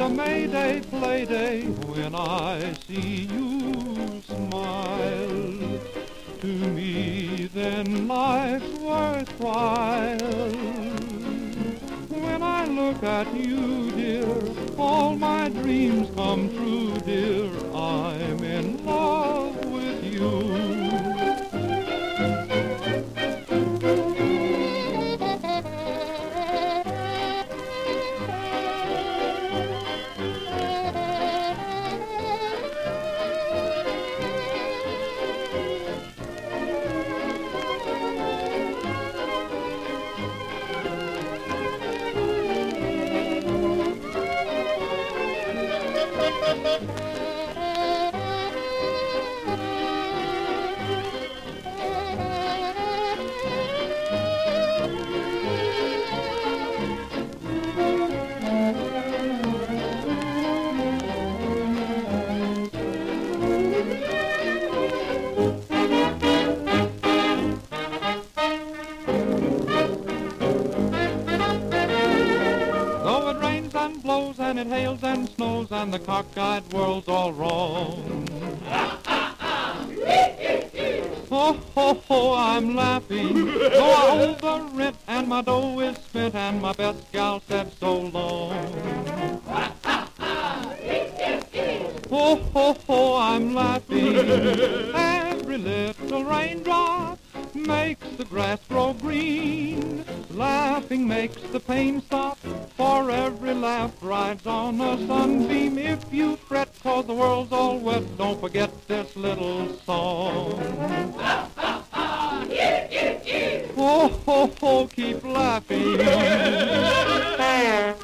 a Mayday playday when I see you smile. To me then life's worthwhile. When I look at you, dear, all my dreams come true, dear. I'm in love with you. Though it rains and blows and it hails and snows and the cockeyed world's all wrong. Oh, ho, ho, I'm laughing, though I owe the rent and my dough is spent and my best gal said so long. Oh, ho, ho, I'm laughing, every little raindrop makes the grass grow green. Laughing makes the pain stop, for every laugh rides on a sunbeam. If you fret 'cause the world's all wet, don't forget this little song. Oh, ho, ho, keep laughing.